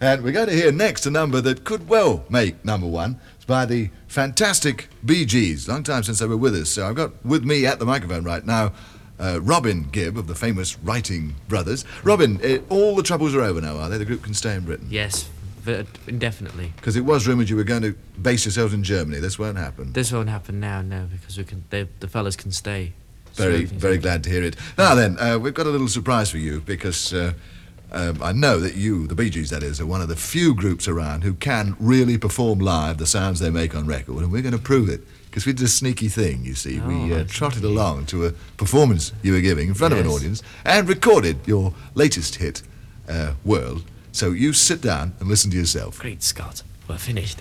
And we're going to hear next a number that could well make number one. It's by the fantastic Bee Gees. Long time since they were with us. So I've got with me at the microphone right now Robin Gibb of the famous Writing Brothers. Robin, all the troubles are over now, are they? The group can stay in Britain? Yes, indefinitely. Because it was rumoured you were going to base yourselves in Germany. This won't happen. This won't happen now, no, because the fellas can stay. Very glad to hear it. Now then, we've got a little surprise for you because I know that you, the Bee Gees that is, are one of the few groups around who can really perform live the sounds they make on record, and we're going to prove it. Because we did a sneaky thing, you see. We trotted along to a performance you were giving in front of an audience and recorded your latest hit, World. So you sit down and listen to yourself. Great Scott, we're finished.